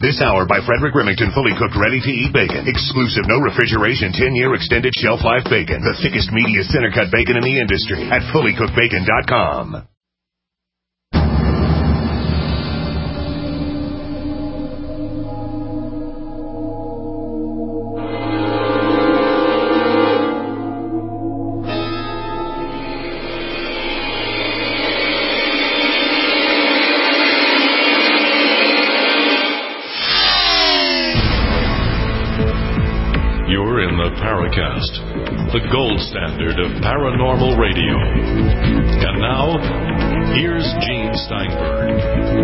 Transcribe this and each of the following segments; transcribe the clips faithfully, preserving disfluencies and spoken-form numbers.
This hour by Frederick Remington, fully cooked, ready-to-eat bacon. Exclusive, no refrigeration, ten-year extended shelf life bacon. The thickest, meatiest, center-cut bacon in the industry at fully cooked bacon dot com. Paracast, the gold standard of paranormal radio. And now, here's Gene Steinberg.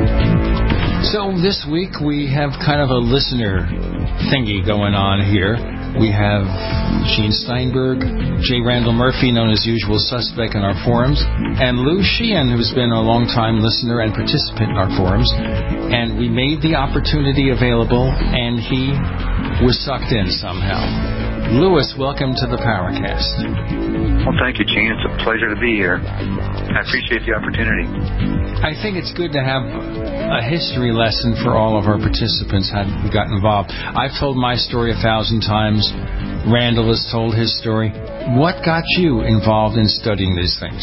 So this week we have kind of a listener thingy going on here. We have Gene Steinberg, J. Randall Murphy, known as Usual Suspect in our forums, and Lou Sheehan, who's been a long-time listener and participant in our forums. And we made the opportunity available, and he was sucked in somehow. Louis, welcome to the Paracast. Well, thank you, Gene. It's a pleasure to be here. I appreciate the opportunity. I think it's good to have a history lesson for all of our participants how we got involved. I've told my story a thousand times. Randall has told his story. What got you involved in studying these things?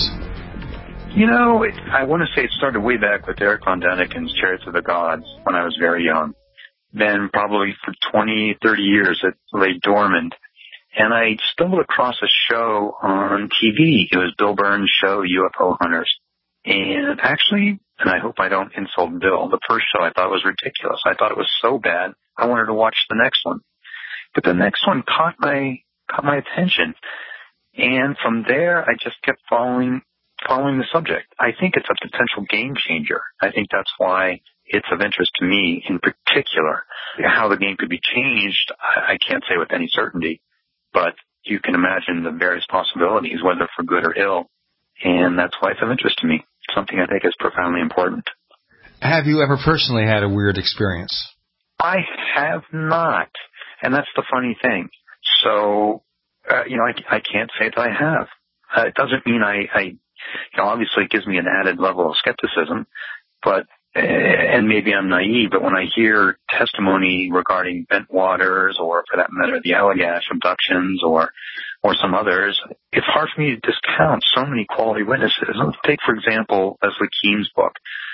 You know, it, I want to say it started way back with Eric Von Däniken's Chariots of the Gods when I was very young. Then probably for twenty, thirty years it lay dormant. And I stumbled across a show on T V. It was Bill Burns' show, U F O Hunters. And actually, and I hope I don't insult Bill, the first show I thought was ridiculous. I thought it was so bad, I wanted to watch the next one. But the next one caught my caught my attention. And from there, I just kept following following the subject. I think it's a potential game changer. I think that's why it's of interest to me in particular. How the game could be changed, I, I can't say with any certainty. But you can imagine the various possibilities, whether for good or ill, and that's why it's of interest to me. Something I think is profoundly important. Have you ever personally had a weird experience? I have not, and that's the funny thing. So, uh, you know, I, I can't say that I have. Uh, it doesn't mean I, I, you know, obviously it gives me an added level of skepticism, but and maybe I'm naive, but when I hear testimony regarding Bent Waters or, for that matter, the Allagash abductions or or some others, it's hard for me to discount so many quality witnesses. Take, for example, Leslie Kean's book.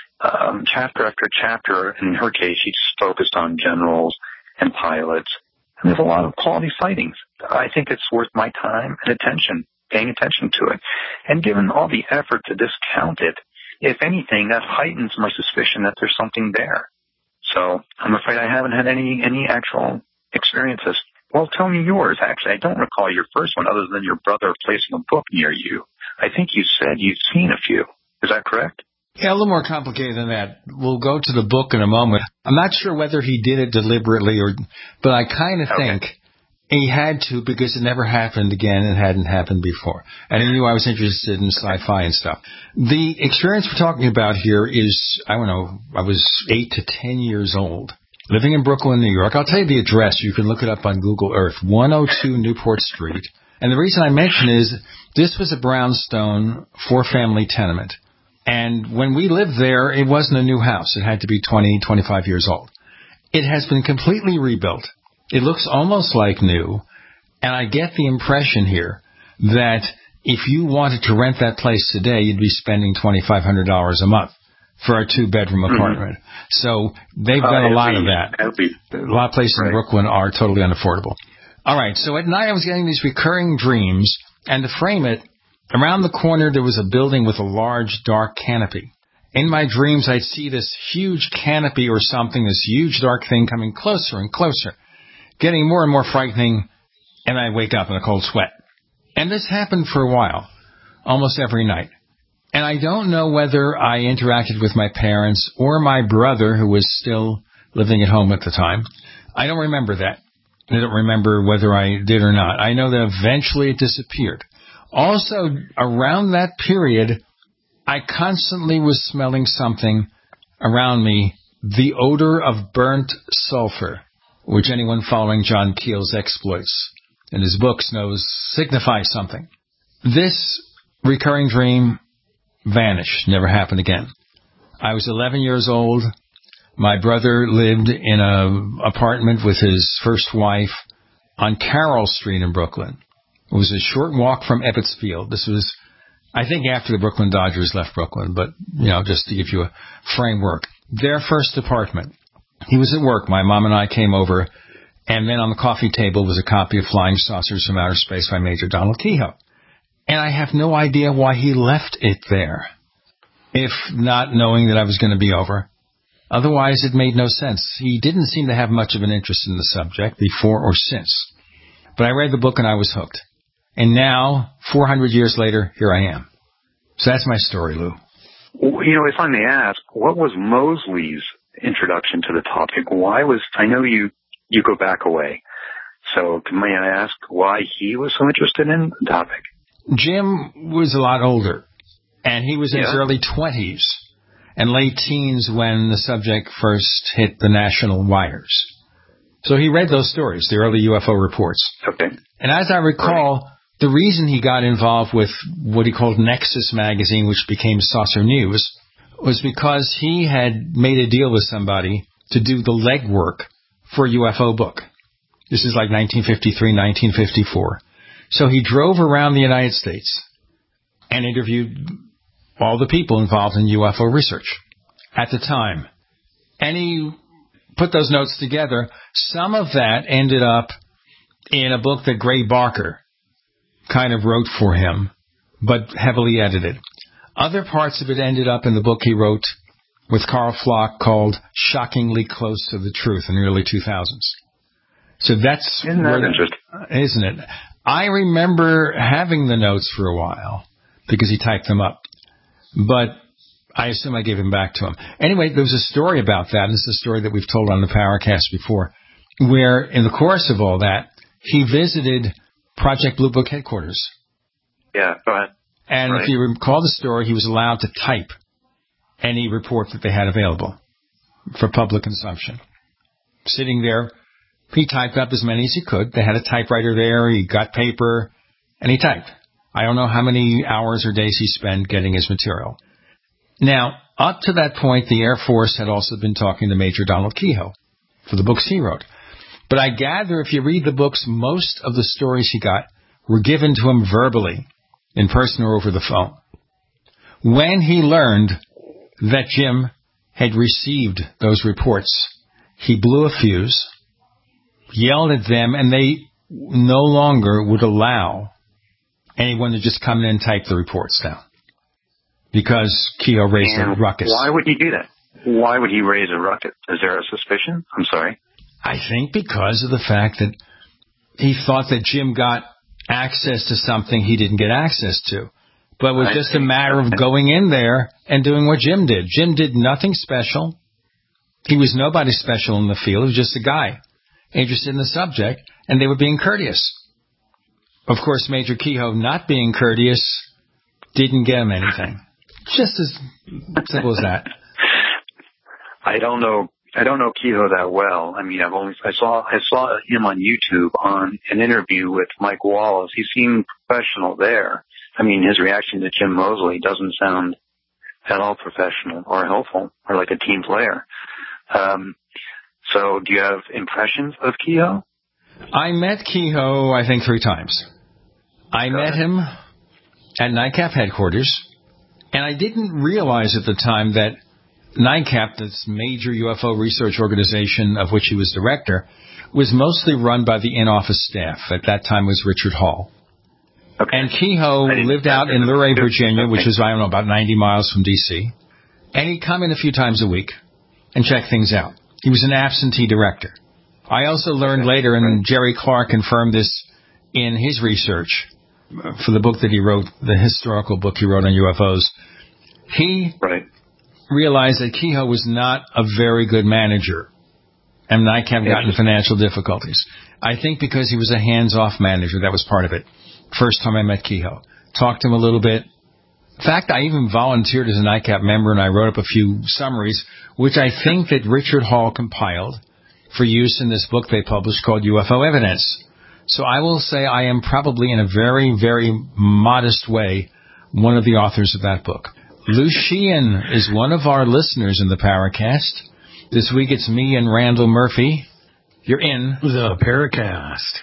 Um, chapter after chapter, in her case, she's focused on generals and pilots. And there's a lot of quality sightings. I think it's worth my time and attention, paying attention to it. And given all the effort to discount it, if anything, that heightens my suspicion that there's something there. So I'm afraid I haven't had any any actual experiences. Well, tell me yours, actually. I don't recall your first one other than your brother placing a book near you. I think you said you'd seen a few. Is that correct? Yeah, a little more complicated than that. We'll go to the book in a moment. I'm not sure whether he did it deliberately, or, but I kind of okay. think he had to, because it never happened again and hadn't happened before. And he knew I was interested in sci-fi and stuff. The experience we're talking about here is, I don't know, I was eight to ten years old, living in Brooklyn, New York. I'll tell you the address. You can look it up on Google Earth, one oh two Newport Street. And the reason I mention is this was a brownstone four-family tenement. And when we lived there, it wasn't a new house. It had to be twenty, twenty-five years old. It has been completely rebuilt. It looks almost like new, and I get the impression here that if you wanted to rent that place today, you'd be spending twenty-five hundred dollars a month for a two-bedroom apartment. Mm-hmm. So they've done uh, a lot be, of that. Be, a lot of places right. in Brooklyn are totally unaffordable. All right, so at night I was getting these recurring dreams, and to frame it, around the corner there was a building with a large, dark canopy. In my dreams, I'd see this huge canopy or something, this huge, dark thing coming closer and closer, getting more and more frightening, and I wake up in a cold sweat. And this happened for a while, almost every night. And I don't know whether I interacted with my parents or my brother, who was still living at home at the time. I don't remember that. I don't remember whether I did or not. I know that eventually it disappeared. Also, around that period, I constantly was smelling something around me, the odor of burnt sulfur, which anyone following John Keel's exploits in his books knows signifies something. This recurring dream vanished, never happened again. I was eleven years old. My brother lived in an apartment with his first wife on Carroll Street in Brooklyn. It was a short walk from Ebbets Field. This was, I think, after the Brooklyn Dodgers left Brooklyn, but, you know, just to give you a framework. Their first apartment. He was at work. My mom and I came over, and then on the coffee table was a copy of Flying Saucers from Outer Space by Major Donald Keyhoe. And I have no idea why he left it there, if not knowing that I was going to be over. Otherwise, it made no sense. He didn't seem to have much of an interest in the subject before or since. But I read the book and I was hooked. And now, four hundred years later, here I am. So that's my story, Lou. Well, you know, if I may ask, what was Mosley's introduction to the topic? Why was, I know you, you go back away. So may I ask why he was so interested in the topic? Jim was a lot older, and he was in yeah. his early twenties and late teens when the subject first hit the national wires. So he read those stories, the early U F O reports. Okay. And as I recall, right. the reason he got involved with what he called Nexus magazine, which became Saucer News, was because he had made a deal with somebody to do the legwork for a U F O book. This is like nineteen fifty-three, nineteen fifty-four. So he drove around the United States and interviewed all the people involved in U F O research at the time. And he put those notes together. Some of that ended up in a book that Gray Barker kind of wrote for him, but heavily edited. Other parts of it ended up in the book he wrote with Carl Flock called Shockingly Close to the Truth in the early two thousands. So that's Isn't that interesting? Isn't it? I remember having the notes for a while because he typed them up, but I assume I gave them back to him. Anyway, there was a story about that, and this is a story that we've told on the Powercast before, where in the course of all that, he visited Project Blue Book headquarters. Yeah, go ahead. And right. if you recall the story, he was allowed to type any report that they had available for public consumption. Sitting there, he typed up as many as he could. They had a typewriter there. He got paper, and he typed. I don't know how many hours or days he spent getting his material. Now, up to that point, the Air Force had also been talking to Major Donald Keyhoe for the books he wrote. But I gather if you read the books, most of the stories he got were given to him verbally, in person or over the phone. When he learned that Jim had received those reports, he blew a fuse, yelled at them, and they no longer would allow anyone to just come in and type the reports down because Keyhoe raised and a ruckus. Why would he do that? Why would he raise a ruckus? Is there a suspicion? I'm sorry. I think because of the fact that he thought that Jim got access to something he didn't get access to. But it was I just see. a matter of going in there and doing what Jim did. Jim did nothing special. He was nobody special in the field. He was just a guy interested in the subject, and they were being courteous. Of course, Major Keyhoe, not being courteous, didn't get him anything. Just as simple as that. I don't know. I don't know Keyhoe that well. I mean, I've only I saw I saw him on YouTube on an interview with Mike Wallace. He seemed professional there. I mean, his reaction to Jim Mosley doesn't sound at all professional or helpful or like a team player. Um, so, do you have impressions of Keyhoe? I met Keyhoe, I think, three times. I Got met it. him at NICAP headquarters, and I didn't realize at the time that NICAP, this major U F O research organization of which he was director, was mostly run by the in-office staff. At that time was Richard Hall. Okay. And Keyhoe lived out in Luray, Virginia, which is, I don't know, about ninety miles from D C And he'd come in a few times a week and check things out. He was an absentee director. I also learned okay. later, and Jerry Clark confirmed this in his research for the book that he wrote, the historical book he wrote on U F Os. He... Right. realized that Keyhoe was not a very good manager, and NICAP got in financial difficulties. I think because he was a hands-off manager, that was part of it. First time I met Keyhoe. Talked to him a little bit. In fact, I even volunteered as a NICAP member, and I wrote up a few summaries, which I think that Richard Hall compiled for use in this book they published called U F O Evidence. So I will say I am probably, in a very, very modest way, one of the authors of that book. Lou Sheehan is one of our listeners in the Powercast. This week it's me and Randall Murphy. You're in the Paracast.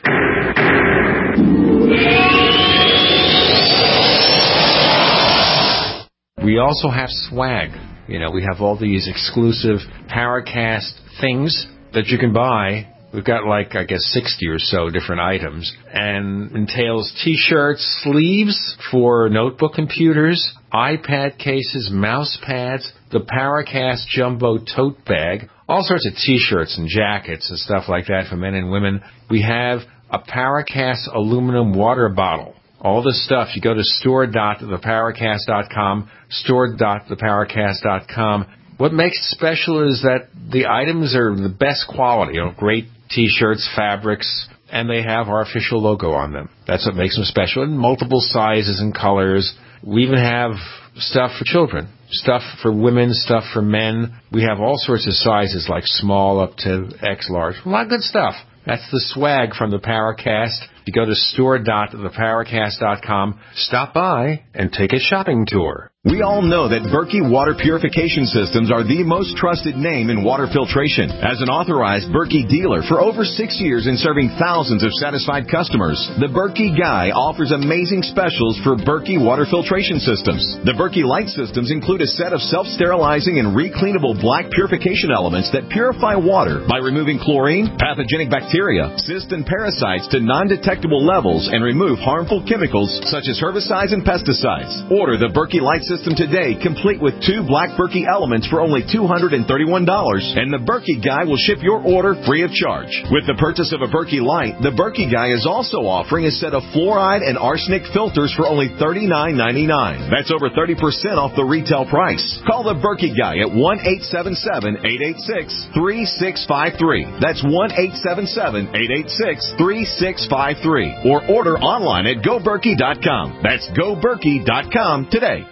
We also have swag. You know, we have all these exclusive Paracast things that you can buy. We've got like, I guess, sixty or so different items. And entails T-shirts, sleeves for notebook computers, iPad cases, mouse pads, the Paracast Jumbo tote bag, all sorts of T-shirts and jackets and stuff like that for men and women. We have a Paracast aluminum water bottle. All this stuff, you go to store dot the paracast dot com, store dot the paracast dot com. What makes it special is that the items are the best quality, you know, great T-shirts, fabrics, and they have our official logo on them. That's what makes them special, in multiple sizes and colors. We even have stuff for children, stuff for women, stuff for men. We have all sorts of sizes, like small up to X large. A lot of good stuff. That's the swag from the Paracast. You go to store dot the paracast dot com, stop by, and take a shopping tour. We all know that Berkey Water Purification Systems are the most trusted name in water filtration. As an authorized Berkey dealer for over six years and serving thousands of satisfied customers, the Berkey Guy offers amazing specials for Berkey Water Filtration Systems. The Berkey Light Systems include a set of self-sterilizing and recleanable black purification elements that purify water by removing chlorine, pathogenic bacteria, cysts, and parasites to non-detectable levels and remove harmful chemicals such as herbicides and pesticides. Order the Berkey Light System today, complete with two black Berkey elements for only two hundred thirty-one dollars, and the Berkey Guy will ship your order free of charge. With the purchase of a Berkey Light, the Berkey Guy is also offering a set of fluoride and arsenic filters for only thirty-nine ninety-nine. That's over thirty percent off the retail price. Call the Berkey Guy at one eight seven seven, eight eight six, three six five three. That's one eight seven seven, eight eight six, three six five three. Or order online at go berkey dot com. That's go berkey dot com today.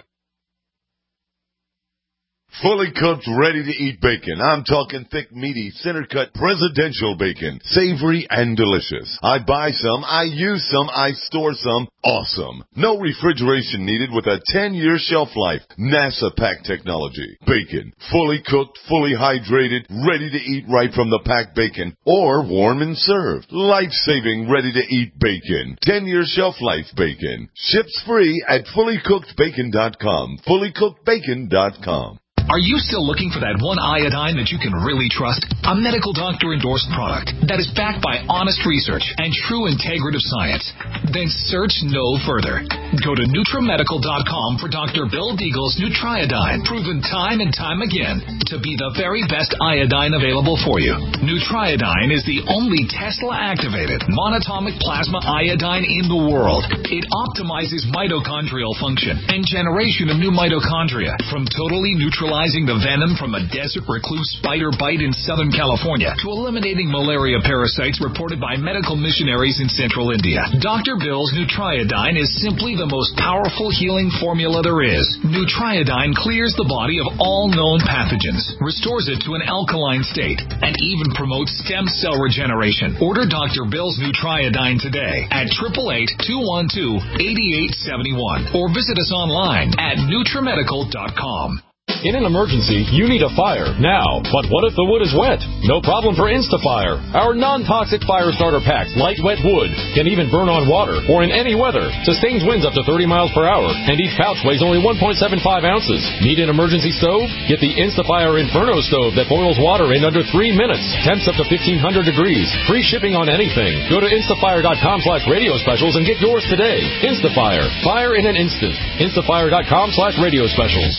Fully cooked, ready-to-eat bacon. I'm talking thick, meaty, center-cut, presidential bacon. Savory and delicious. I buy some, I use some, I store some. Awesome. No refrigeration needed with a ten-year shelf life. NASA-packed technology. Bacon. Fully cooked, fully hydrated, ready to eat right from the packed bacon. Or warm and served. Life-saving, ready-to-eat bacon. ten-year shelf life bacon. Ships free at fully cooked bacon dot com. fully cooked bacon dot com. Are you still looking for that one iodine that you can really trust? A medical doctor-endorsed product that is backed by honest research and true integrative science? Then search no further. Go to NutriMedical dot com for Doctor Bill Deagle's Nutriodine, proven time and time again to be the very best iodine available for you. Nutriodine is the only Tesla-activated monatomic plasma iodine in the world. It optimizes mitochondrial function and generation of new mitochondria from totally neutralizing the venom from a desert recluse spider bite in Southern California to eliminating malaria parasites reported by medical missionaries in central India. Doctor Bill's Nutriodine is simply the most powerful healing formula there is. Nutriodine clears the body of all known pathogens, restores it to an alkaline state, and even promotes stem cell regeneration. Order Doctor Bill's Nutriodine today at eight eight eight, two one two, eight eight seven one or visit us online at NutriMedical dot com. In an emergency, you need a fire now. But what if the wood is wet? No problem for InstaFire. Our non-toxic fire starter packs, light wet wood, can even burn on water or in any weather. Sustains winds up to thirty miles per hour, and each pouch weighs only one point seven five ounces. Need an emergency stove? Get the InstaFire Inferno stove that boils water in under three minutes. Temps up to fifteen hundred degrees. Free shipping on anything. Go to instafire dot com slash radio specials and get yours today. InstaFire. Fire in an instant. instafire dot com slash radio specials.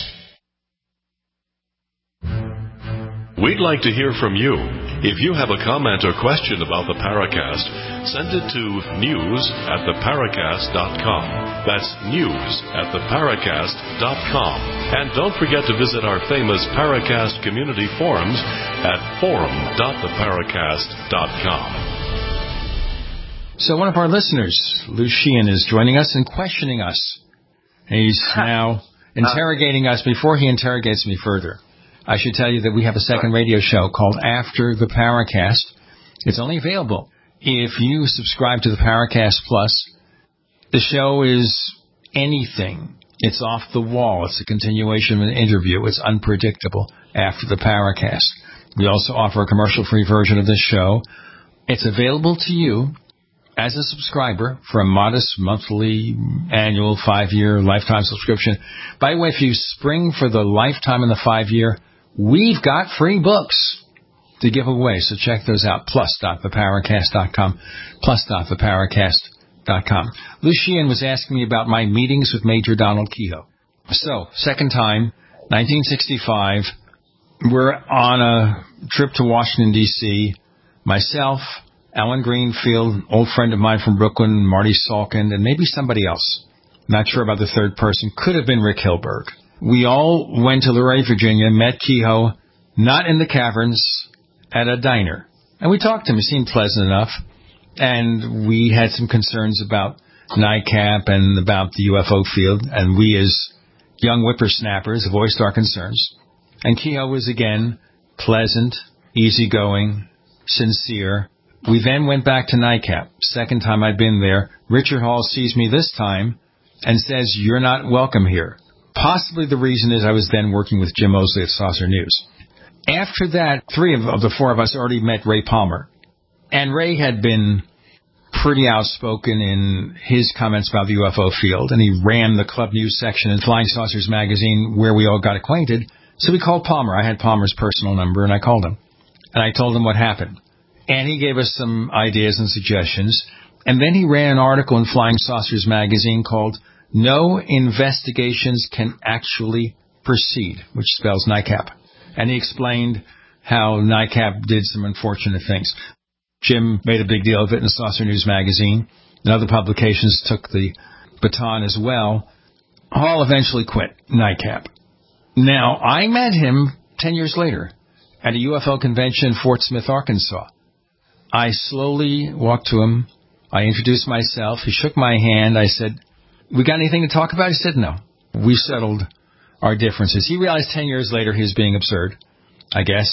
We'd like to hear from you. If you have a comment or question about the Paracast, send it to news at the paracast dot com. That's news at the paracast dot com. And don't forget to visit our famous Paracast community forums at forum dot the paracast dot com. So one of our listeners, Lucian, is joining us and questioning us. He's now interrogating us before he interrogates me further. I should tell you that we have a second radio show called After the Paracast. It's only available if you subscribe to the Paracast Plus. The show is anything. It's off the wall. It's a continuation of an interview. It's unpredictable after the Paracast. We also offer a commercial-free version of this show. It's available to you as a subscriber for a modest monthly, annual, five-year, lifetime subscription. By the way, if you spring for the lifetime and the five-year, we've got free books to give away. So check those out, plus dot the paracast dot com, plus dot the paracast dot com. Lucien was asking me about my meetings with Major Donald Kehoe. So, second time, nineteen sixty-five, we're on a trip to Washington, D C Myself, Alan Greenfield, old friend of mine from Brooklyn, Marty Salkind, and maybe somebody else. Not sure about the third person. Could have been Rick Hilberg. We all went to Luray, Virginia, met Kehoe, not in the caverns, at a diner. And we talked to him. He seemed pleasant enough. And we had some concerns about NICAP and about the U F O field. And we, as young whippersnappers, voiced our concerns. And Kehoe was, again, pleasant, easygoing, sincere. We then went back to NICAP. Second time I'd been there. Richard Hall sees me this time and says, "You're not welcome here." Possibly the reason is I was then working with Jim Mosley at Saucer News. After that, three of, of the four of us already met Ray Palmer. And Ray had been pretty outspoken in his comments about the U F O field, and he ran the Club News section in Flying Saucers magazine where we all got acquainted. So we called Palmer. I had Palmer's personal number, and I called him. And I told him what happened. And he gave us some ideas and suggestions. And then he ran an article in Flying Saucers magazine called "No Investigations Can Actually Proceed," which spells NICAP. And he explained how NICAP did some unfortunate things. Jim made a big deal of it in Saucer News magazine, and other publications took the baton as well. Hall eventually quit NICAP. Now, I met him ten years later at a U F O convention in Fort Smith, Arkansas. I slowly walked to him. I introduced myself. He shook my hand. I said, "We got anything to talk about?" He said, "No." We settled our differences. He realized ten years later he was being absurd, I guess,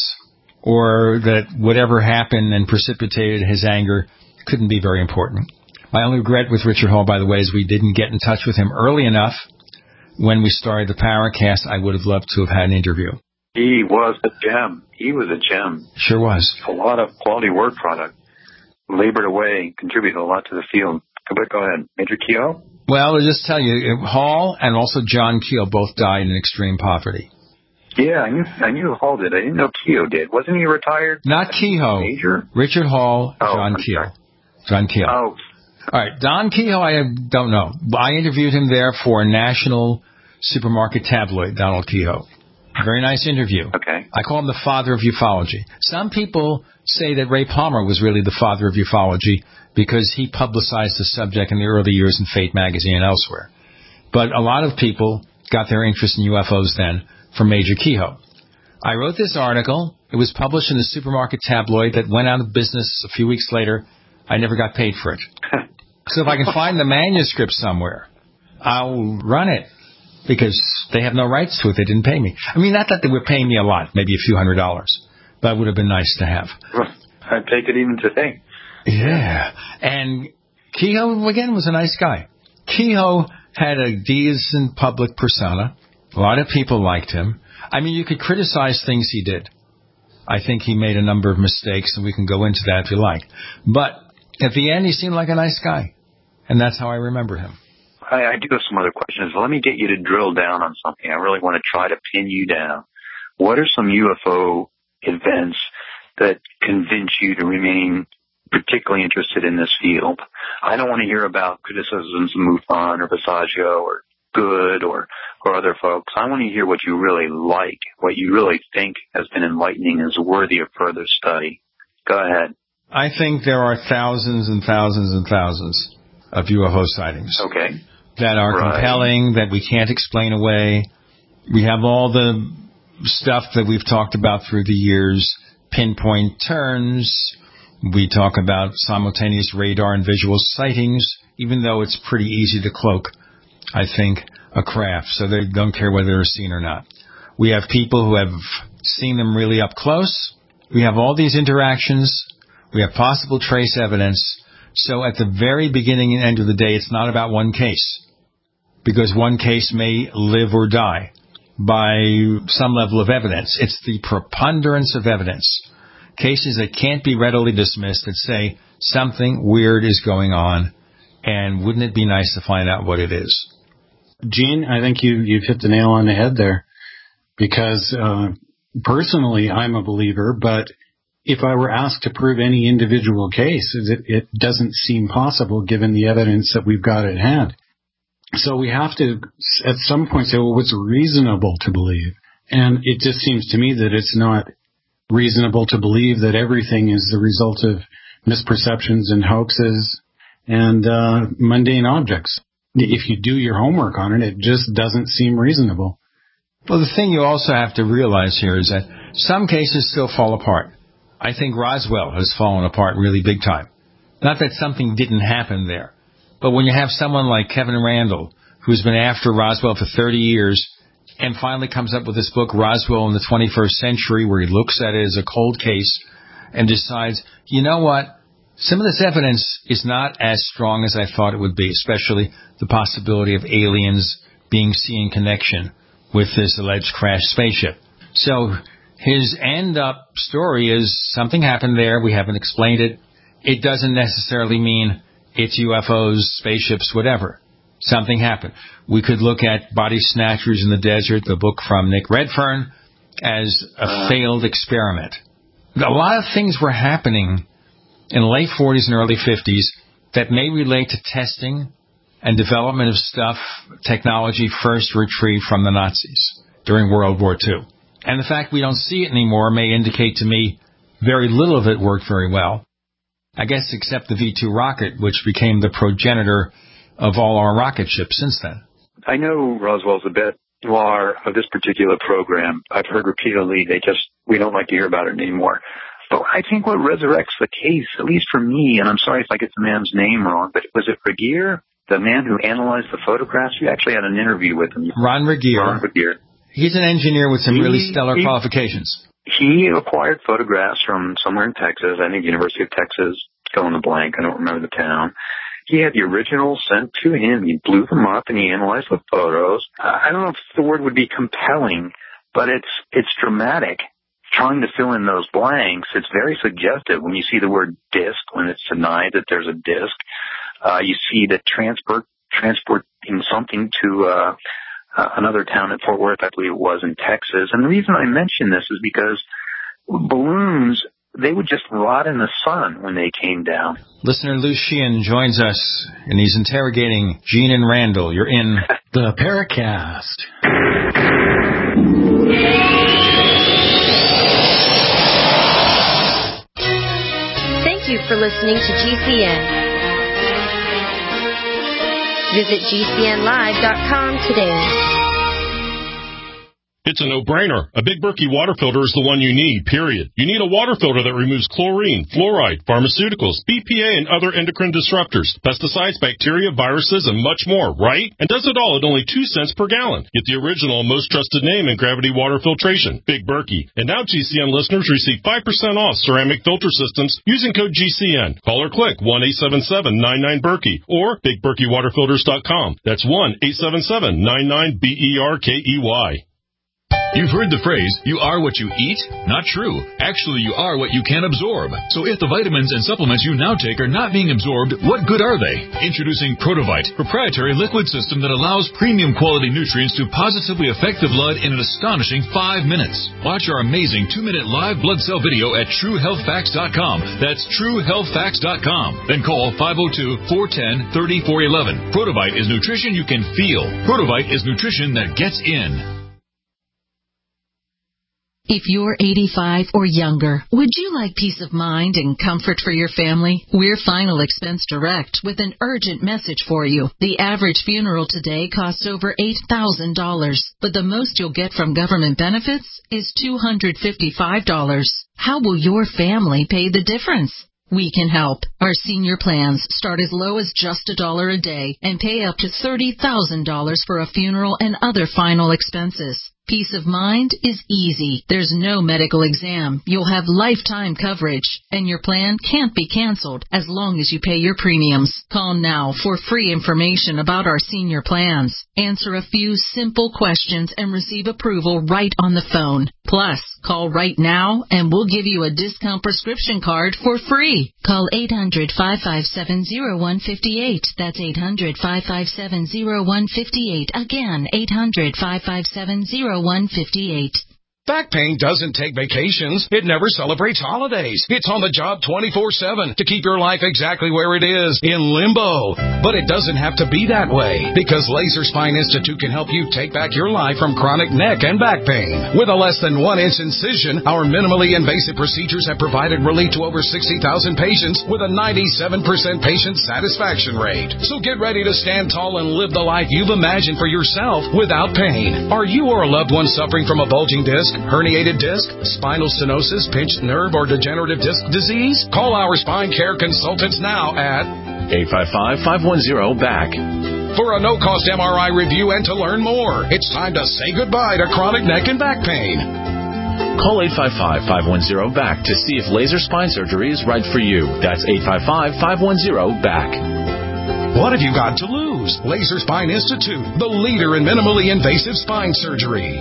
or that whatever happened and precipitated his anger couldn't be very important. My only regret with Richard Hall, by the way, is we didn't get in touch with him early enough. When we started the Paracast, I would have loved to have had an interview. He was a gem. He was a gem. Sure was. A lot of quality work product. Labored away, contributed a lot to the field. But go ahead. Major Kehoe? Well, I'll just tell you, Hall and also John Keel both died in extreme poverty. Yeah, I knew I knew Hall did. I didn't know Kehoe did. Wasn't he retired? Not Kehoe. Major? Richard Hall, oh, John I'm Keel. sorry. John Keel. Oh. All right, Don Kehoe, I don't know. I interviewed him there for a national supermarket tabloid, Donald Kehoe. Very nice interview. Okay. I call him the father of ufology. Some people say that Ray Palmer was really the father of ufology because he publicized the subject in the early years in Fate magazine and elsewhere. But a lot of people got their interest in U F Os then from Major Kehoe. I wrote this article. It was published in a supermarket tabloid that went out of business a few weeks later. I never got paid for it. So if I can find the manuscript somewhere, I'll run it. Because they have no rights to it. They didn't pay me. I mean, not that they were paying me a lot, maybe a few hundred dollars. But it would have been nice to have. I'd take it even to think. Yeah. And Kehoe, again, was a nice guy. Kehoe had a decent public persona. A lot of people liked him. I mean, you could criticize things he did. I think he made a number of mistakes, and we can go into that if you like. But at the end, he seemed like a nice guy. And that's how I remember him. I, I do have some other questions. Let me get you to drill down on something. I really want to try to pin you down. What are some U F O events that convince you to remain particularly interested in this field? I don't want to hear about criticisms of MUFON or Visaggio or Good or, or other folks. I want to hear what you really like, what you really think has been enlightening and is worthy of further study. Go ahead. I think there are thousands and thousands and thousands of U F O sightings. Okay. That are right. compelling, that we can't explain away. We have all the stuff that we've talked about through the years, pinpoint turns. We talk about simultaneous radar and visual sightings, even though it's pretty easy to cloak, I think, a craft, so they don't care whether they're seen or not. We have people who have seen them really up close. We have all these interactions. We have possible trace evidence. So at the very beginning and end of the day, it's not about one case, because one case may live or die. by some level of evidence. It's the preponderance of evidence. Cases that can't be readily dismissed that say something weird is going on, and wouldn't it be nice to find out what it is? Gene, I think you, you've hit the nail on the head there, because uh, personally I'm a believer, but if I were asked to prove any individual case, it, it doesn't seem possible given the evidence that we've got at hand. So we have to, at some point, say, well, what's reasonable to believe? And it just seems to me that it's not reasonable to believe that everything is the result of misperceptions and hoaxes and uh, mundane objects. If you do your homework on it, it just doesn't seem reasonable. Well, the thing you also have to realize here is that some cases still fall apart. I think Roswell has fallen apart really big time. Not that something didn't happen there, but when you have someone like Kevin Randle, who's been after Roswell for thirty years, and finally comes up with this book, Roswell in the twenty-first century, where he looks at it as a cold case and decides, you know what, some of this evidence is not as strong as I thought it would be, especially the possibility of aliens being seen in connection with this alleged crashed spaceship. So his end-up story is something happened there. We haven't explained it. It doesn't necessarily mean it's U F Os, spaceships, whatever. Something happened. We could look at Body Snatchers in the Desert, the book from Nick Redfern, as a failed experiment. A lot of things were happening in the late forties and early fifties that may relate to testing and development of stuff, technology first retrieved from the Nazis during World War Two. And the fact we don't see it anymore may indicate to me very little of it worked very well. I guess except the V two rocket, which became the progenitor of all our rocket ships since then. I know Roswell's a bit noir of this particular program. I've heard repeatedly they just, we don't like to hear about it anymore. But I think what resurrects the case, at least for me, and I'm sorry if I get the man's name wrong, but was it Regier, the man who analyzed the photographs? You actually had an interview with him. Ron Regier. Ron Regier. He's an engineer with some he, really stellar he, qualifications. He acquired photographs from somewhere in Texas, I think University of Texas, fill in the blank, I don't remember the town. He had the original sent to him. He blew them up and he analyzed the photos. Uh, I don't know if the word would be compelling, but it's it's dramatic. Trying to fill in those blanks, it's very suggestive. When you see the word disc, when it's denied that there's a disc, uh, you see that transport transporting something to uh, uh, another town in Fort Worth, I believe it was, in Texas. And the reason I mention this is because balloons, they would just rot in the sun when they came down. Listener Lou Sheehan joins us, and he's interrogating Gene and Randle. You're in the Paracast. Thank you for listening to G C N. Visit G C N live dot com today. It's a no-brainer. A Big Berkey water filter is the one you need, period. You need a water filter that removes chlorine, fluoride, pharmaceuticals, B P A, and other endocrine disruptors, pesticides, bacteria, viruses, and much more, right? And does it all at only two cents per gallon. Get the original and most trusted name in gravity water filtration, Big Berkey. And now G C N listeners receive five percent off ceramic filter systems using code G C N. Call or click one eight seven seven nine nine Berkey or big berkey water filters dot com. That's one eight seven seven nine nine B E R K E Y. You've heard the phrase, you are what you eat? Not true. Actually, you are what you can absorb. So if the vitamins and supplements you now take are not being absorbed, what good are they? Introducing Protovite, proprietary liquid system that allows premium quality nutrients to positively affect the blood in an astonishing five minutes. Watch our amazing two-minute live blood cell video at true health facts dot com. That's true health facts dot com. Then call five oh two, four one zero, three four one one. Protovite is nutrition you can feel. Protovite is nutrition that gets in. If you're eighty-five or younger, would you like peace of mind and comfort for your family? We're Final Expense Direct with an urgent message for you. The average funeral today costs over eight thousand dollars, but the most you'll get from government benefits is two hundred fifty-five dollars. How will your family pay the difference? We can help. Our senior plans start as low as just a dollar a day and pay up to thirty thousand dollars for a funeral and other final expenses. Peace of mind is easy. There's no medical exam. You'll have lifetime coverage, and your plan can't be canceled as long as you pay your premiums. Call now for free information about our senior plans. Answer a few simple questions and receive approval right on the phone. Plus, call right now and we'll give you a discount prescription card for free. Call eight hundred, five five seven, zero one five eight. That's eight hundred, five five seven, zero one five eight. Again, eight hundred, five five seven, zero one five eight. Back pain doesn't take vacations. It never celebrates holidays. It's on the job twenty-four seven to keep your life exactly where it is, in limbo. But it doesn't have to be that way, because Laser Spine Institute can help you take back your life from chronic neck and back pain. With a less than one inch incision, our minimally invasive procedures have provided relief to over sixty thousand patients with a ninety-seven percent patient satisfaction rate. So get ready to stand tall and live the life you've imagined for yourself without pain. Are you or a loved one suffering from a bulging disc, herniated disc, spinal stenosis, pinched nerve, or degenerative disc disease? Call our spine care consultants now at eight five five, five one zero, B A C for a no-cost M R I review and to learn more. It's time to say goodbye to chronic neck and back pain. Call eight five five, five one zero, B A C to see if laser spine surgery is right for you. That's eight five five, five one zero, B A C. What have you got to lose? Laser Spine Institute, the leader in minimally invasive spine surgery.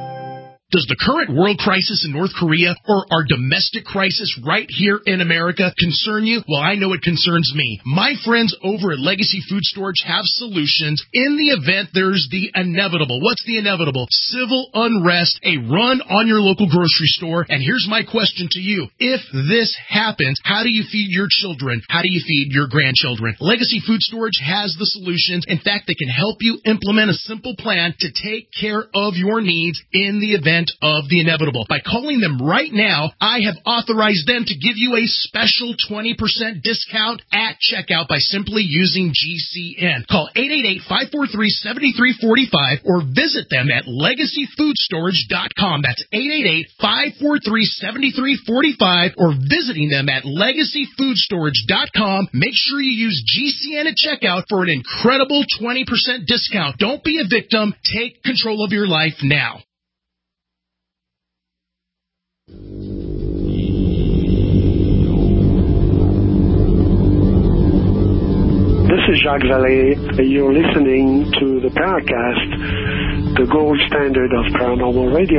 Does the current world crisis in North Korea or our domestic crisis right here in America concern you? Well, I know it concerns me. My friends over at Legacy Food Storage have solutions in the event there's the inevitable. What's the inevitable? Civil unrest, a run on your local grocery store. And here's my question to you. If this happens, how do you feed your children? How do you feed your grandchildren? Legacy Food Storage has the solutions. In fact, they can help you implement a simple plan to take care of your needs in the event of the inevitable. By calling them right now, I have authorized them to give you a special twenty percent discount at checkout by simply using G C N. Call eight eight eight, five four three, seven three four five or visit them at legacy food storage dot com. That's eight eight eight, five four three, seven three four five or visiting them at legacy food storage dot com. Make sure you use G C N at checkout for an incredible twenty percent discount. Don't be a victim. Take control of your life now. This is Jacques Vallée. You're listening to the Paracast, the gold standard of paranormal radio.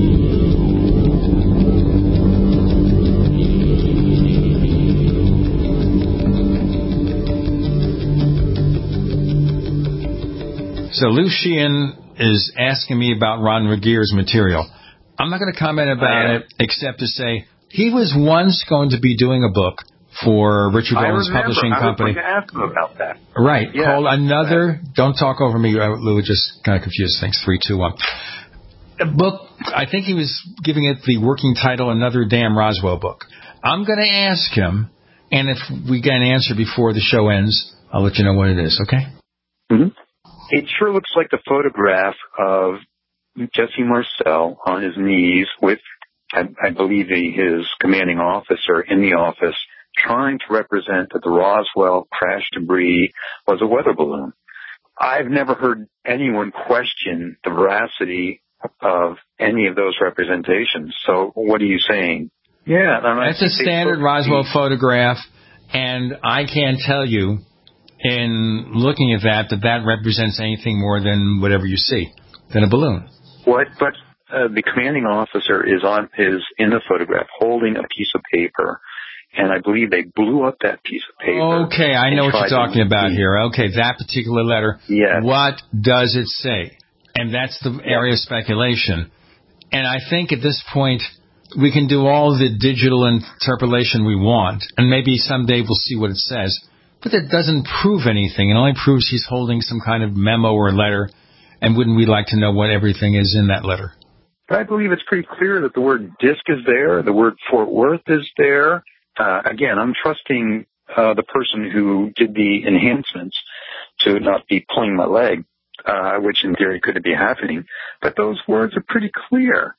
So Lucian is asking me about Ron Regeer's material. I'm not going to comment about oh, yeah. it except to say he was once going to be doing a book for Richard Dolan's publishing company. I was going to ask him about that. Right. Yeah. Called Another, don't talk over me, Lou, it just kind of confused things. Three, two, one. A book, I think he was giving it the working title, Another Damn Roswell Book. I'm going to ask him, and if we get an answer before the show ends, I'll let you know what it is, okay? Mm-hmm. It sure looks like the photograph of Jesse Marcel on his knees with, I, I believe, his commanding officer in the office trying to represent that the Roswell crash debris was a weather balloon. I've never heard anyone question the veracity of any of those representations. So what are you saying? Yeah. That's a standard Roswell photograph, and I can't tell you in looking at that that that represents anything more than whatever you see, than a balloon. What? But uh, the commanding officer is on is in the photograph holding a piece of paper, and I believe they blew up that piece of paper. Okay, I know what you're talking about here. Okay, that particular letter. Yes. What does it say? And that's the area of speculation. And I think at this point we can do all the digital interpolation we want, and maybe someday we'll see what it says. But that doesn't prove anything. It only proves he's holding some kind of memo or letter. And wouldn't we like to know what everything is in that letter? But I believe it's pretty clear that the word disc is there. The word Fort Worth is there. Uh, again, I'm trusting uh, the person who did the enhancements to not be pulling my leg, uh, which in theory could be happening. But those words are pretty clear.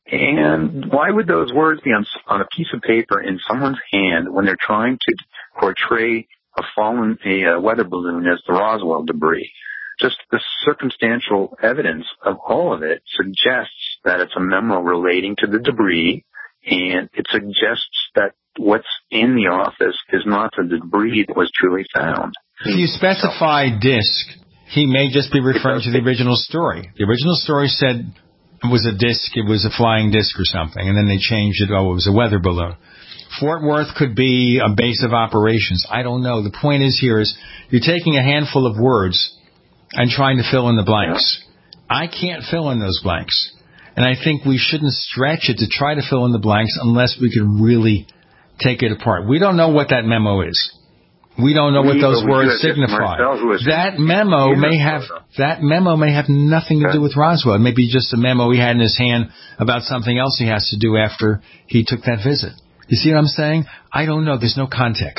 And why would those words be on, on a piece of paper in someone's hand when they're trying to portray a fallen a, uh, weather balloon as the Roswell debris? just the circumstantial evidence of all of it suggests that it's a memo relating to the debris, and it suggests that what's in the office is not the debris that was truly found. If you specify disc, he may just be referring to the original story. The original story said it was a disc, it was a flying disc or something, and then they changed it, oh, it was a weather balloon. Fort Worth could be a base of operations. I don't know. The point is here is you're taking a handful of words and trying to fill in the blanks. I can't fill in those blanks. And I think we shouldn't stretch it to try to fill in the blanks unless we can really take it apart. We don't know what that memo is. We don't know what those words signify. That memo may have that memo may have nothing to do with Roswell. It may be just a memo he had in his hand about something else he has to do after he took that visit. You see what I'm saying? I don't know. There's no context.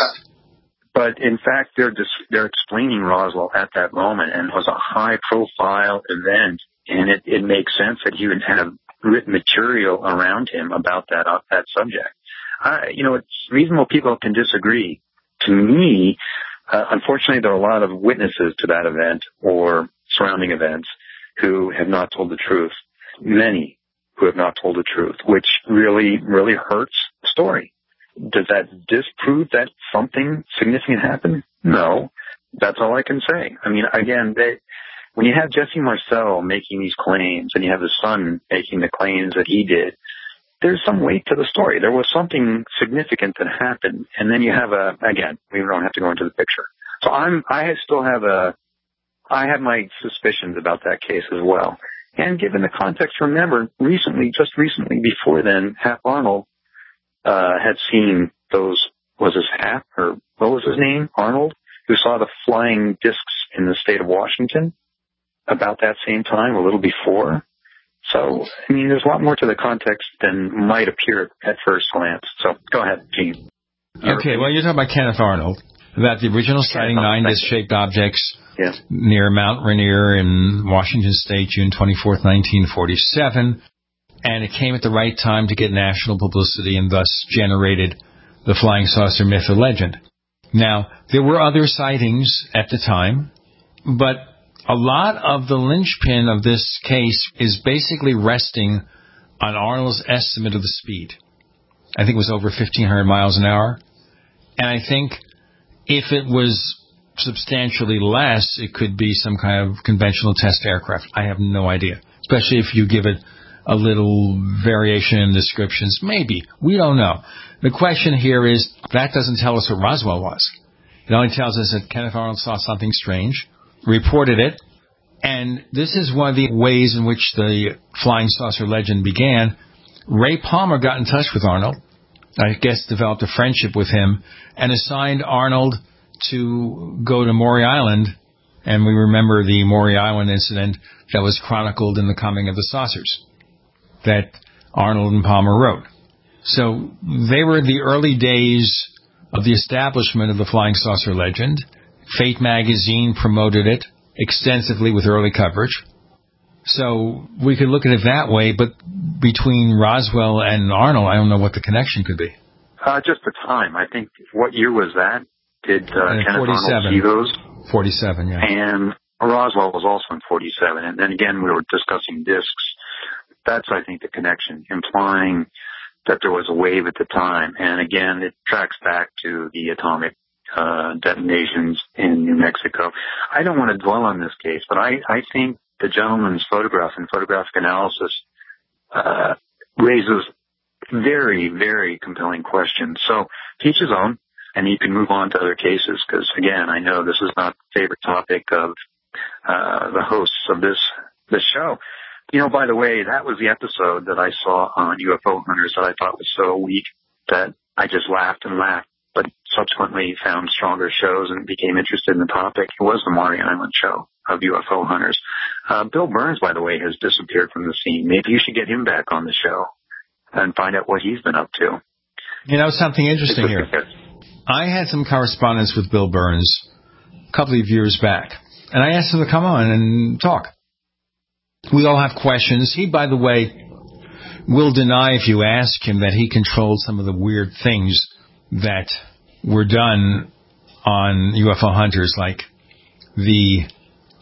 But in fact, they're just, they're explaining Roswell at that moment, and it was a high-profile event, and it, it makes sense that he would have written material around him about that uh, that subject. Uh, you know, it's reasonable people can disagree. To me, uh, unfortunately, there are a lot of witnesses to that event or surrounding events who have not told the truth. Many who have not told the truth, which really, really hurts the story. Does that disprove that something significant happened? No. That's all I can say. I mean, again, they, when you have Jesse Marcel making these claims and you have his son making the claims that he did, there's some weight to the story. There was something significant that happened. And then you have a, again, we don't have to go into the picture. So I'm, I still have a, I have my suspicions about that case as well. And given the context, remember, recently, just recently before then, Hap Arnold, uh, had seen those, was his Hap, or what was his name? Arnold, who saw the flying discs in the state of Washington about that same time, a little before. So, I mean, there's a lot more to the context than might appear at first glance. So, go ahead, Gene. Okay, well, you're talking about Kenneth Arnold, about the original sighting, nine disc-shaped objects yes. near Mount Rainier in Washington State, June twenty-fourth, nineteen forty-seven. And it came at the right time to get national publicity and thus generated the flying saucer myth or legend. Now, there were other sightings at the time, but a lot of the linchpin of this case is basically resting on Arnold's estimate of the speed. I think it was over fifteen hundred miles an hour. And I think if it was substantially less, it could be some kind of conventional test aircraft. I have no idea, especially if you give it a little variation in descriptions. Maybe. We don't know. The question here is, that doesn't tell us what Roswell was. It only tells us that Kenneth Arnold saw something strange, reported it, and this is one of the ways in which the flying saucer legend began. Ray Palmer got in touch with Arnold, I guess developed a friendship with him, and assigned Arnold to go to Maury Island, and we remember the Maury Island incident that was chronicled in The Coming of the Saucers, that Arnold and Palmer wrote. So they were the early days of the establishment of the flying saucer legend. Fate magazine promoted it extensively with early coverage. So we could look at it that way, but between Roswell and Arnold, I don't know what the connection could be. Uh, just the time. I think, what year was that? Did uh, Kenneth Arnold see those? forty-seven, yeah. And Roswell was also in forty-seven. And then again, we were discussing discs. That's, I think, the connection, implying that there was a wave at the time. And again, it tracks back to the atomic uh, detonations in New Mexico. I don't want to dwell on this case, but I, I think the gentleman's photograph and photographic analysis uh, raises very, very compelling questions. So, teach his own, and you can move on to other cases, because, again, I know this is not the favorite topic of uh, the hosts of this this show. You know, by the way, that was the episode that I saw on U F O Hunters that I thought was so weak that I just laughed and laughed, but subsequently found stronger shows and became interested in the topic. It was the Maury Island show of U F O Hunters. Uh, Bill Burns, by the way, has disappeared from the scene. Maybe you should get him back on the show and find out what he's been up to. You know, something interesting here. I had some correspondence with Bill Burns a couple of years back, and I asked him to come on and talk. We all have questions. He, by the way, will deny if you ask him that he controlled some of the weird things that were done on U F O Hunters, like the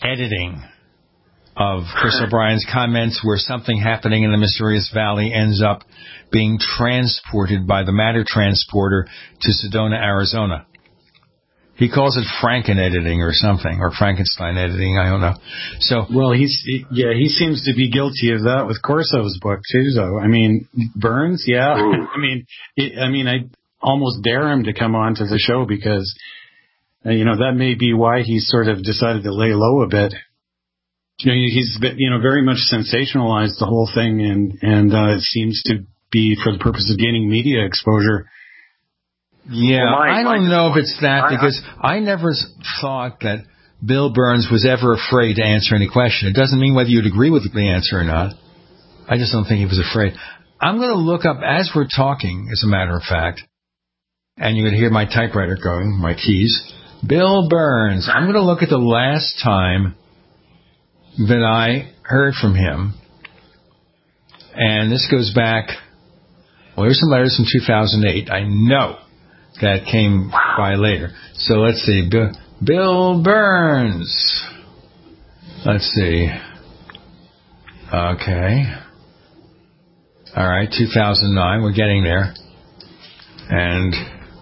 editing of Chris O'Brien's comments where something happening in the mysterious valley ends up being transported by the matter transporter to Sedona, Arizona. He calls it Franken editing or something, or Frankenstein editing, I don't know. So, well, he's he, yeah, he seems to be guilty of that with Corso's book too. So, I mean, Burns, yeah. I mean, it, I mean, I almost dare him to come on to the show because, uh, you know, that may be why he sort of decided to lay low a bit. You know, he's, you know, very much sensationalized the whole thing, and, and uh, it seems to be for the purpose of gaining media exposure. Yeah, well, my, I don't know if it's that, I, because I, I never thought that Bill Burns was ever afraid to answer any question. It doesn't mean whether you'd agree with the answer or not. I just don't think he was afraid. I'm going to look up, as we're talking, as a matter of fact, and you can hear my typewriter going, my keys, Bill Burns. I'm going to look at the last time that I heard from him, and this goes back, well, here's some letters from two thousand eight. I know that came by later. So let's see, Bill, Bill Burns. Let's see. Okay. All right, two thousand nine, we're getting there. And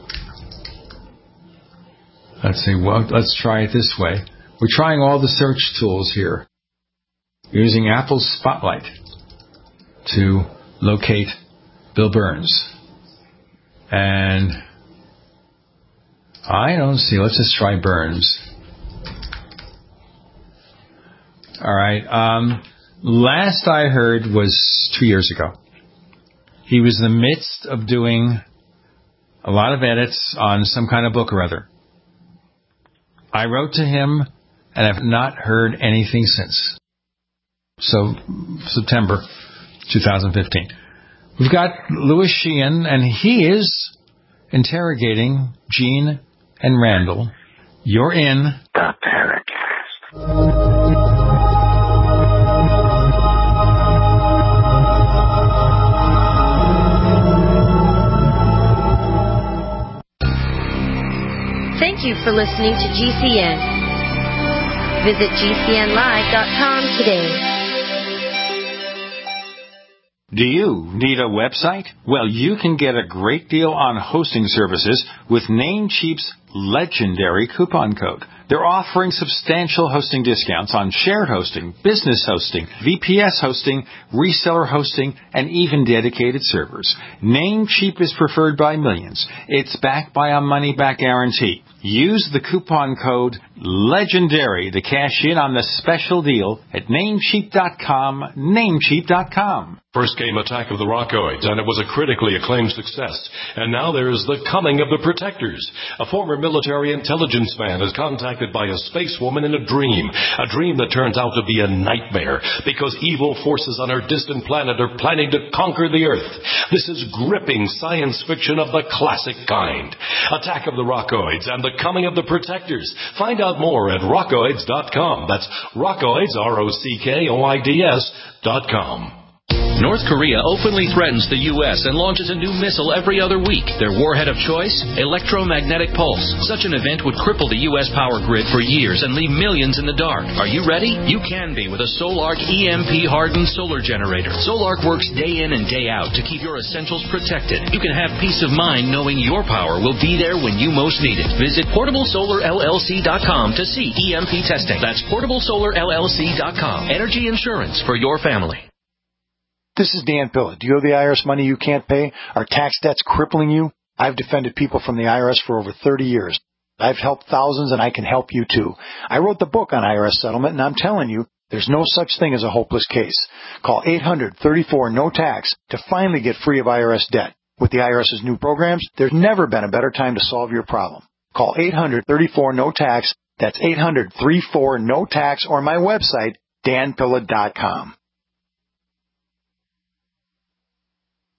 let's see, well, let's try it this way. We're trying all the search tools here, using Apple's Spotlight to locate Bill Burns. And I don't see. Let's just try Burns. All right. Um, last I heard was two years ago. He was in the midst of doing a lot of edits on some kind of book or other. I wrote to him, and I've not heard anything since. So, September twenty fifteen. We've got Louis Sheehan, and he is interrogating Gene and Randall. You're in the Paracast. Thank you for listening to G C N. Visit G C N live dot com today. Do you need a website? Well, you can get a great deal on hosting services with Namecheap's legendary coupon code. They're offering substantial hosting discounts on shared hosting, business hosting, V P S hosting, reseller hosting, and even dedicated servers. Namecheap is preferred by millions. It's backed by a money-back guarantee. Use the coupon code LEGENDARY to cash in on the special deal at Namecheap dot com, Namecheap dot com. First came Attack of the Rockoids, and it was a critically acclaimed success. And now there's The Coming of the Protectors. A former military intelligence man is contacted by a space woman in a dream. A dream that turns out to be a nightmare, because evil forces on our distant planet are planning to conquer the Earth. This is gripping science fiction of the classic kind. Attack of the Rockoids and The Coming of the Protectors. Find out more at rockoids dot com. That's Rockoids, R O C K O I D S dot com. North Korea openly threatens the U S and launches a new missile every other week. Their warhead of choice? Electromagnetic pulse. Such an event would cripple the U S power grid for years and leave millions in the dark. Are you ready? You can be with a Solark E M P-hardened solar generator. Solark works day in and day out to keep your essentials protected. You can have peace of mind knowing your power will be there when you most need it. Visit portable solar L L C dot com to see E M P testing. That's portable solar L L C dot com. Energy insurance for your family. This is Dan Pilla. Do you owe the I R S money you can't pay? Are tax debts crippling you? I've defended people from the I R S for over thirty years. I've helped thousands, and I can help you too. I wrote the book on I R S settlement, and I'm telling you, there's no such thing as a hopeless case. Call eight hundred, thirty-four, no tax to finally get free of I R S debt. With the IRS's new programs, there's never been a better time to solve your problem. Call eight hundred, thirty-four, no tax. That's eight hundred, thirty-four, no tax, or my website, dan pilla dot com.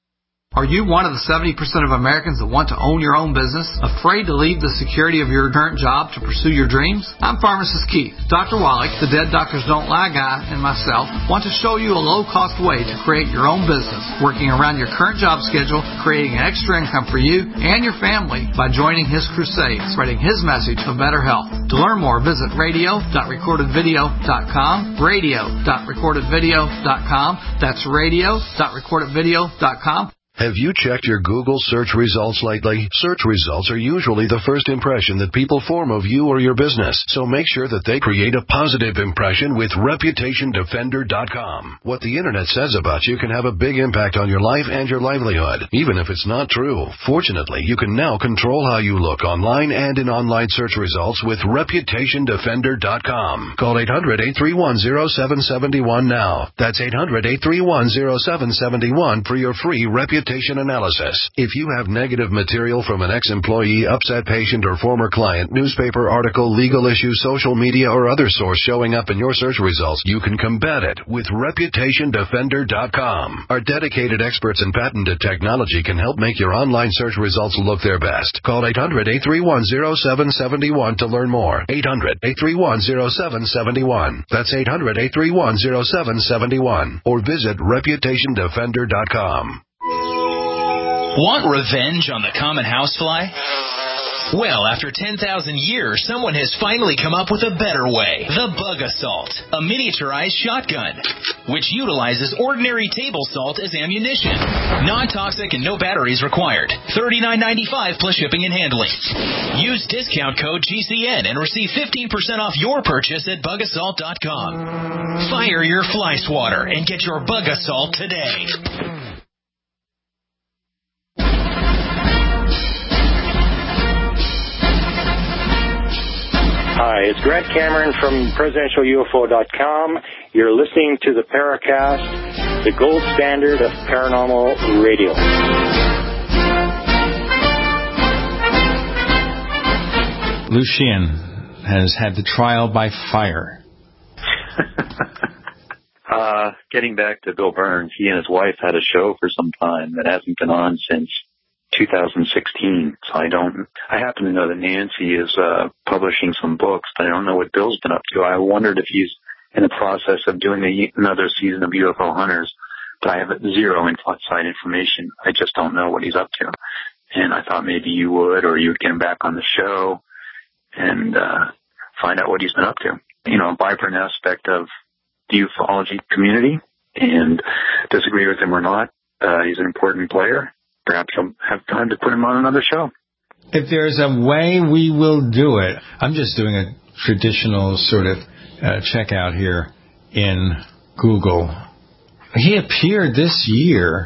Are you one of the seventy percent of Americans that want to own your own business? Afraid to leave the security of your current job to pursue your dreams? I'm Pharmacist Keith. Doctor Wallach, the Dead Doctors Don't Lie guy, and myself want to show you a low-cost way to create your own business, working around your current job schedule, creating an extra income for you and your family by joining his crusade, spreading his message of better health. To learn more, visit radio dot recorded video dot com, radio dot recorded video dot com. That's radio dot recorded video dot com. Have you checked your Google search results lately? Search results are usually the first impression that people form of you or your business, so make sure that they create a positive impression with reputation defender dot com. What the internet says about you can have a big impact on your life and your livelihood, even if it's not true. Fortunately, you can now control how you look online and in online search results with reputation defender dot com. Call eight hundred, eight three one, zero seven seven one now. That's eight hundred, eight three one, zero seven seven one for your free reputation analysis. If you have negative material from an ex-employee, upset patient, or former client, newspaper article, legal issue, social media, or other source showing up in your search results, you can combat it with reputation defender dot com. Our dedicated experts in patented technology can help make your online search results look their best. Call eight hundred, eight three one, zero seven seven one to learn more. eight hundred, eight three one, zero seven seven one. That's eight hundred, eight three one, zero seven seven one. Or visit reputation defender dot com. Want revenge on the common housefly? Well, after ten thousand years, someone has finally come up with a better way. The Bug Assault, a miniaturized shotgun, which utilizes ordinary table salt as ammunition. Non-toxic and no batteries required. thirty-nine ninety-five plus shipping and handling. Use discount code G C N and receive fifteen percent off your purchase at bug assault dot com. Fire your fly swatter and get your Bug Assault today. Hi, it's Grant Cameron from presidential U F O dot com. You're listening to the Paracast, the gold standard of paranormal radio. Lucien has had the trial by fire. uh, getting back to Bill Burns, he and his wife had a show for some time that hasn't been on since two thousand sixteen. So I don't, I happen to know that Nancy is, uh, publishing some books, but I don't know what Bill's been up to. I wondered if he's in the process of doing a, another season of U F O Hunters, but I have zero inside information. I just don't know what he's up to. And I thought maybe you would, or you would get him back on the show and, uh, find out what he's been up to. You know, a vibrant aspect of the ufology community, and disagree with him or not, uh, he's an important player. Perhaps I'll have time to put him on another show. If there's a way, we will do it. I'm just doing a traditional sort of uh, checkout here in Google. He appeared this year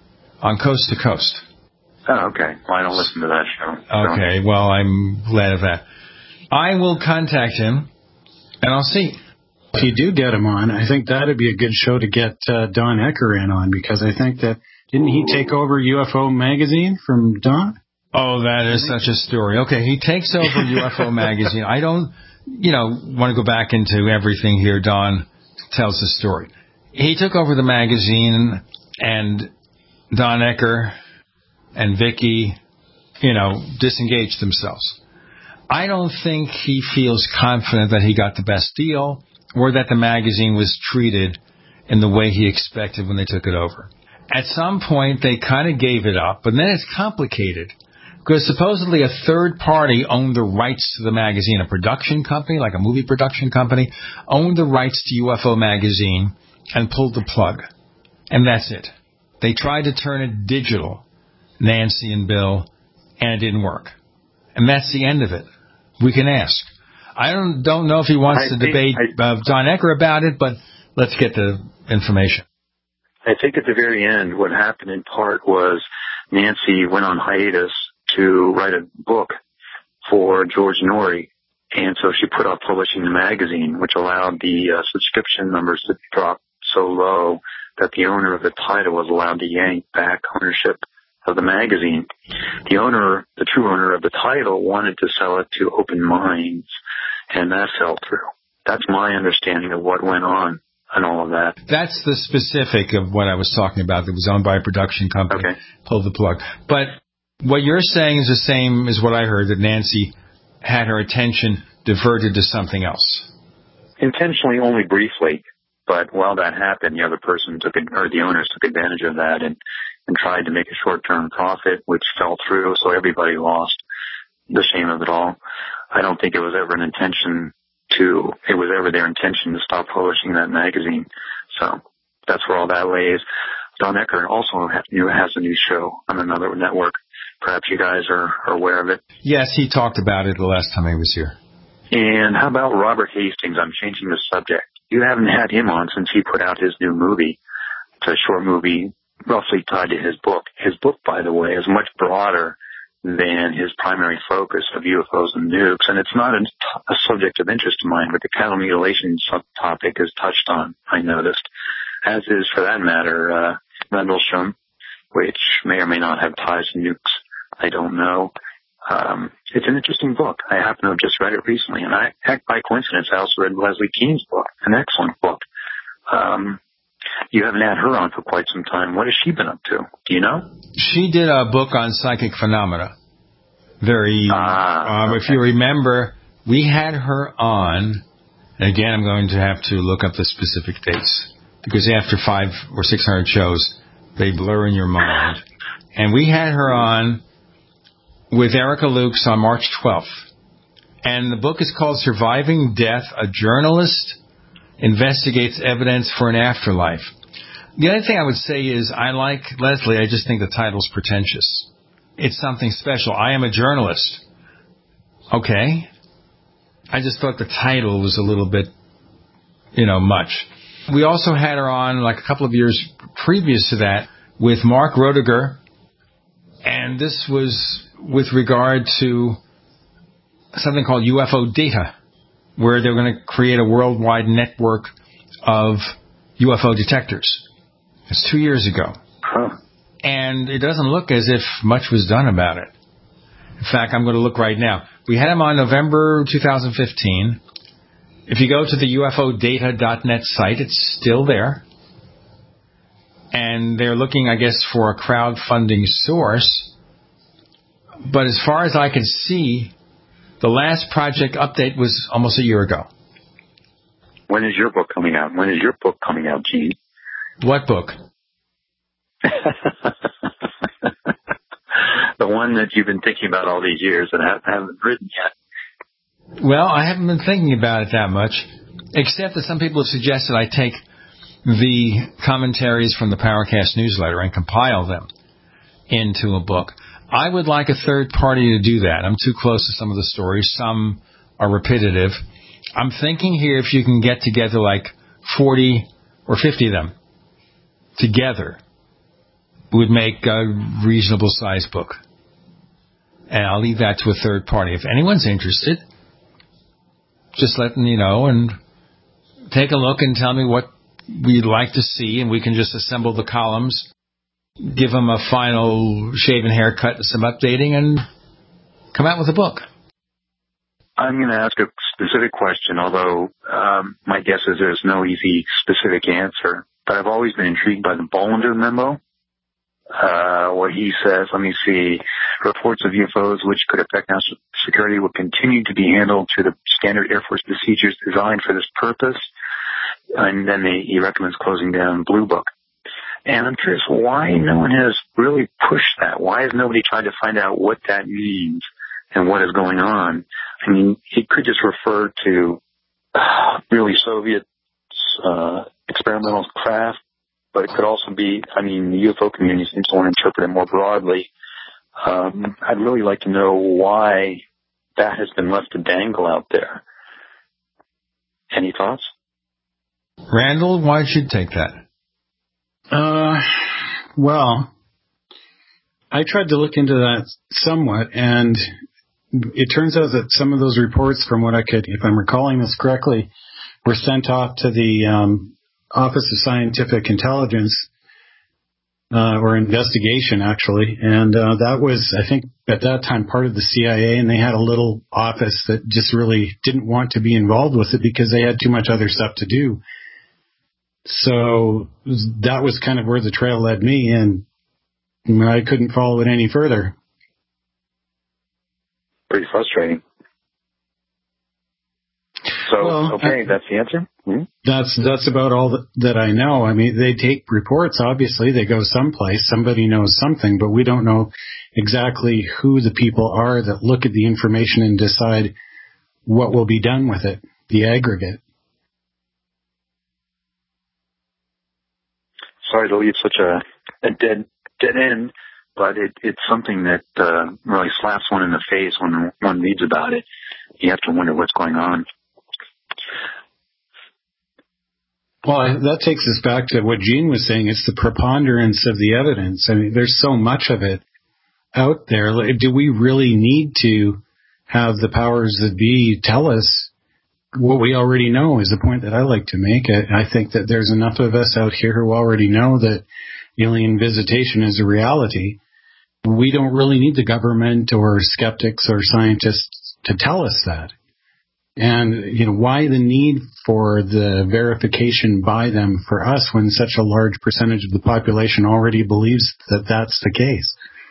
on Coast to Coast. Oh, okay. Well, I don't listen to that show. So. Okay, well, I'm glad of that. I will contact him, and I'll see. If you do get him on, I think that would be a good show to get uh, Don Ecker in on, because I think that, didn't he take over U F O Magazine from Don? Oh, that is such a story. Okay, he takes over U F O Magazine. I don't, you know, want to go back into everything here. Don tells the story. He took over the magazine, and Don Ecker and Vicky, you know, disengaged themselves. I don't think he feels confident that he got the best deal, or that the magazine was treated in the way he expected when they took it over. At some point, they kind of gave it up, but then it's complicated, because supposedly a third party owned the rights to the magazine. A production company, like a movie production company, owned the rights to U F O Magazine and pulled the plug. And that's it. They tried to turn it digital, Nancy and Bill, and it didn't work. And that's the end of it. We can ask. I don't don't know if he wants I to think, debate I, uh, Don Ecker about it, but let's get the information. I think at the very end, what happened in part was Nancy went on hiatus to write a book for George Norrie, and so she put off publishing the magazine, which allowed the uh, subscription numbers to drop so low that the owner of the title was allowed to yank back ownership of the magazine. The owner, the true owner of the title, wanted to sell it to Open Minds, and that fell through. That's my understanding of what went on. and all of that. That's the specific of what I was talking about that was owned by a production company. Okay. Pulled the plug. But what you're saying is the same as what I heard, that Nancy had her attention diverted to something else. Intentionally, only briefly. But while that happened, the other person took it, or the owners took advantage of that and, and tried to make a short-term profit, which fell through, so everybody lost. The shame of it all. I don't think it was ever an intention to, it was ever their intention to stop publishing that magazine. So that's where all that lays. Don Ecker also has a new show on another network. Perhaps you guys are, are aware of it. Yes, he talked about it the last time he was here. And how about Robert Hastings? I'm changing the subject. You haven't had him on since he put out his new movie. It's a short movie roughly tied to his book. His book, by the way, is much broader than his primary focus of U F Os and nukes. And it's not a, a subject of interest of mine, but the cattle mutilation subtopic is touched on, I noticed, as is, for that matter, uh, Rendlesham, which may or may not have ties to nukes. I don't know. Um, it's an interesting book. I happen to have just read it recently, and I, heck, by coincidence, I also read Leslie Kean's book, an excellent book. Um, you haven't had her on for quite some time. What has she been up to? Do you know? She did a book on psychic phenomena. Very, ah, um, okay. if you remember, we had her on, and again, I'm going to have to look up the specific dates, because after five or six hundred shows, they blur in your mind. And we had her on with Erica Lukes on March twelfth. And the book is called Surviving Death, A Journalist Investigates Evidence for an Afterlife. The other thing I would say is I like Leslie. I just think the title's pretentious. It's something special. I am a journalist. Okay. I just thought the title was a little bit, you know, much. We also had her on like a couple of years previous to that with Mark Roediger. And this was with regard to something called U F O data, where they're going to create a worldwide network of U F O detectors. It's two years ago. Huh. And it doesn't look as if much was done about it. In fact, I'm going to look right now. We had him on November twenty fifteen. If you go to the U F O data dot net site, it's still there. And they're looking, I guess, for a crowdfunding source. But as far as I can see, the last project update was almost a year ago. When is your book coming out? When is your book coming out, Gene? What book? The one that you've been thinking about all these years and haven't written yet. Well, I haven't been thinking about it that much, except that some people have suggested I take the commentaries from the Paracast newsletter and compile them into a book. I would like a third party to do that. I'm too close to some of the stories. Some are repetitive. I'm thinking here if you can get together like forty or fifty of them together, it would make a reasonable size book. And I'll leave that to a third party. If anyone's interested, just let me know and take a look and tell me what we'd like to see, and we can just assemble the columns, give them a final shaven haircut and some updating, and come out with a book. I'm going to ask a specific question, although um, my guess is there's no easy specific answer. But I've always been intrigued by the Bollinger memo, uh, where he says, let me see, reports of U F Os which could affect national security will continue to be handled through the standard Air Force procedures designed for this purpose. And then they, he recommends closing down Blue Book. And I'm curious why no one has really pushed that. Why has nobody tried to find out what that means and what is going on? I mean, he could just refer to uh, really Soviet uh, experimental craft, but it could also be, I mean, the U F O community seems to want to interpret it more broadly. Um, I'd really like to know why that has been left to dangle out there. Any thoughts? Randall, why should you take that? Uh, well, I tried to look into that somewhat, and it turns out that some of those reports, from what I could, if I'm recalling this correctly, were sent off to the um, Office of Scientific Intelligence, uh, or investigation, actually, and uh, that was, I think, at that time part of the C I A, and they had a little office that just really didn't want to be involved with it because they had too much other stuff to do. So that was kind of where the trail led me, and I couldn't follow it any further. Pretty frustrating. So, well, okay, I, that's the answer? Hmm? That's that's about all that, that I know. I mean, they take reports, obviously. They go someplace. Somebody knows something, but we don't know exactly who the people are that look at the information and decide what will be done with it, the aggregate. Sorry to leave such a, a dead dead end, but it, it's something that uh, really slaps one in the face when one reads about it. You have to wonder what's going on. Well, that takes us back to what Gene was saying. It's the preponderance of the evidence. I mean, there's so much of it out there. Do we really need to have the powers that be tell us what we already know, is the point that I like to make. I, I think that there's enough of us out here who already know that alien visitation is a reality. We don't really need the government or skeptics or scientists to tell us that. And, you know, why the need for the verification by them for us when such a large percentage of the population already believes that that's the case?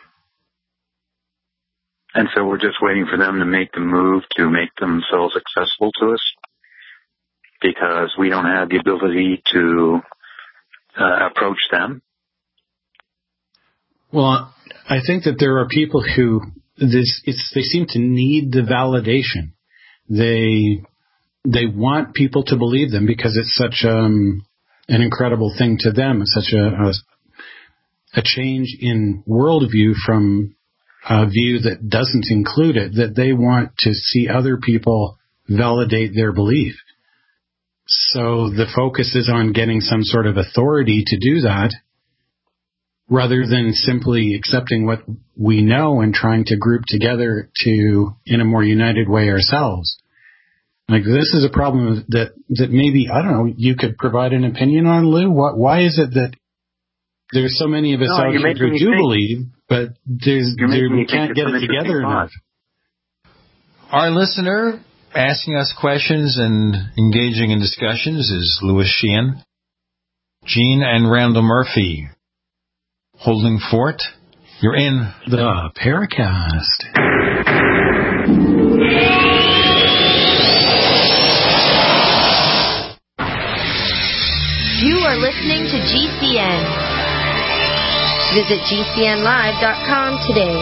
And so we're just waiting for them to make the move to make themselves accessible to us because we don't have the ability to uh, approach them. Well, I think that there are people who this it's they seem to need the validation. They they want people to believe them because it's such um, an incredible thing to them. It's such a, a a change in worldview from a view that doesn't include it, that they want to see other people validate their belief. So the focus is on getting some sort of authority to do that, rather than simply accepting what we know and trying to group together to, in a more united way ourselves. Like, this is a problem that, that maybe, I don't know, you could provide an opinion on, Lou? What, why is it that there's so many of us no, out here who do think, believe, but there's, there, we can't get it together enough? Our listener asking us questions and engaging in discussions is Louis Sheehan. Gene and Randall Murphy holding fort. You're in the Paracast. You are listening to G C N. Visit G C N live dot com today.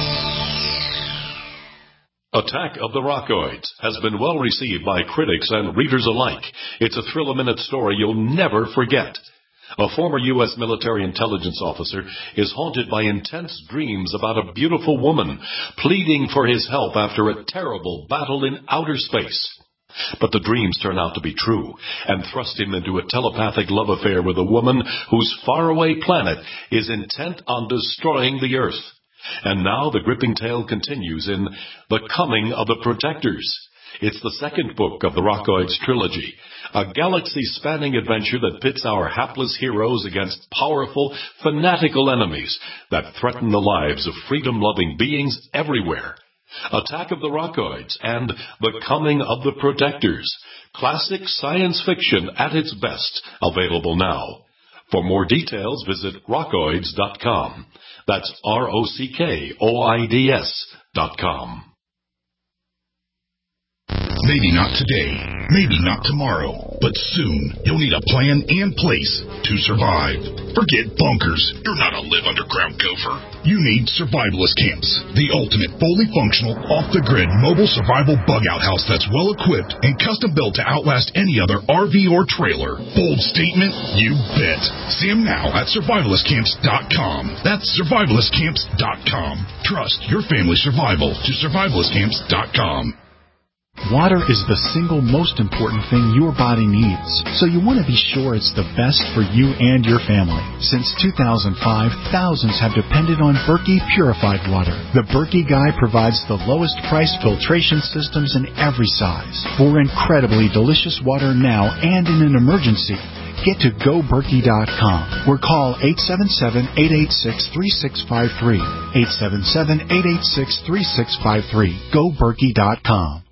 Attack of the Rockoids has been well received by critics and readers alike. It's a thrill-a-minute story you'll never forget. A former U S military intelligence officer is haunted by intense dreams about a beautiful woman pleading for his help after a terrible battle in outer space. But the dreams turn out to be true and thrust him into a telepathic love affair with a woman whose faraway planet is intent on destroying the Earth. And now the gripping tale continues in The Coming of the Protectors. It's the second book of the Rockoids trilogy, a galaxy-spanning adventure that pits our hapless heroes against powerful, fanatical enemies that threaten the lives of freedom-loving beings everywhere. Attack of the Rockoids and The Coming of the Protectors. Classic science fiction at its best. Available now. For more details, visit rockoids dot com. That's R O C K O I D S dot com. Maybe not today, maybe not tomorrow, but soon you'll need a plan and place to survive. Forget bunkers. You're not a live underground gopher. You need Survivalist Camps, the ultimate fully functional, off-the-grid mobile survival bug-out house that's well-equipped and custom-built to outlast any other R V or trailer. Bold statement? You bet. See them now at survivalist camps dot com. That's survivalist camps dot com. Trust your family's survival to survivalist camps dot com. Water is the single most important thing your body needs, so you want to be sure it's the best for you and your family. Since two thousand five, thousands have depended on Berkey purified water. The Berkey Guy provides the lowest price filtration systems in every size. For incredibly delicious water now and in an emergency, get to go berkey dot com or call eight seven seven, eight eight six, three six five three. eight seven seven, eight eight six, three six five three. go berkey dot com.